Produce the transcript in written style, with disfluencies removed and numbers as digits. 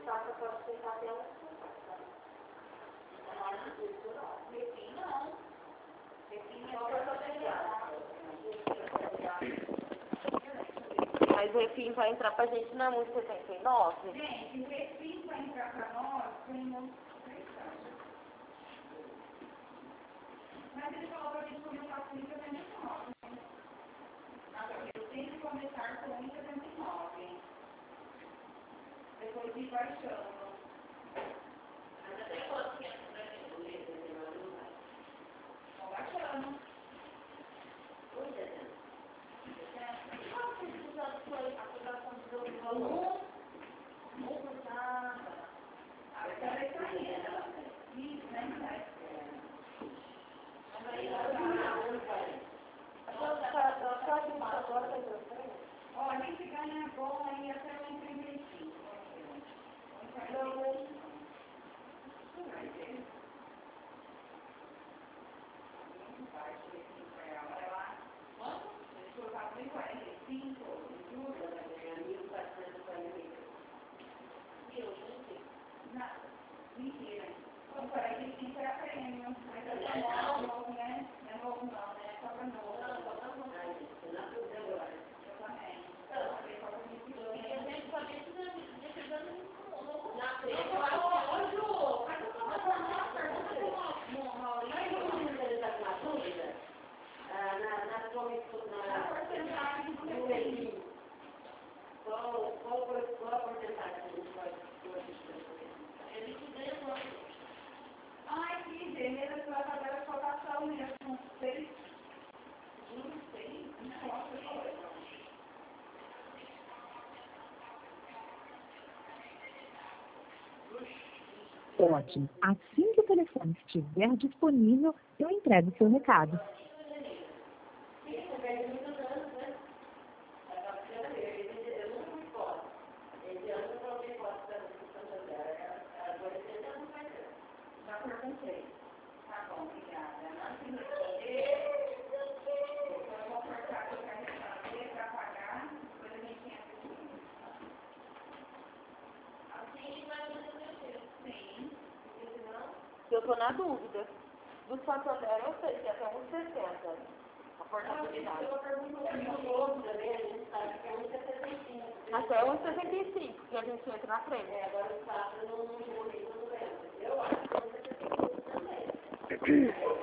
passa para sustentar até um refim não. Refim é só para pegar. Mas o refim vai entrar pra gente na música 79? Gente, o refim vai entrar pra nós com um... Mas ele falou pra gente começar com 1,79. Eu tenho que começar com 1,79. Depois ir baixando. Mas até quanto tempo pra gente? Vão baixando. Pois é. Qual que foi a aplicação do valor? A letra vai saindo. Isso, né? Ó, a gente ganha bom aí até o 35. Mentira. Então, 45 era prêmio. Mas é novo, né? Não é novo não, né? Só para novo. Não, só para novo. Eu também. E a gente também precisa na frente. Eu acho, Ju, mas eu estou fazendo uma pergunta com Maurício. Ele está com uma dúvida? Na porcentagem do refim. Qual a porcentagem que a gente pode ele te ganha quanto? Ai, que beleza, você vai fazer a cotação mesmo. 6. Não sei. Ótimo. Assim que o telefone estiver disponível, eu entrego o seu recado. Já perguntei. Tá bom, obrigada. Eu vou cortar aqui para refazer, para pagar, depois a gente entra. Assim vai acontecer. Sim. Porque senão... Eu tô na dúvida. Do Santander eu sei que é até uns 60. A portabilidade. Eu pergunto o outro também, a gente sabe que é 1,75. Até uns 65, que a gente entra na frente. Agora o fato não entra. Eu acho que é 1,75 também.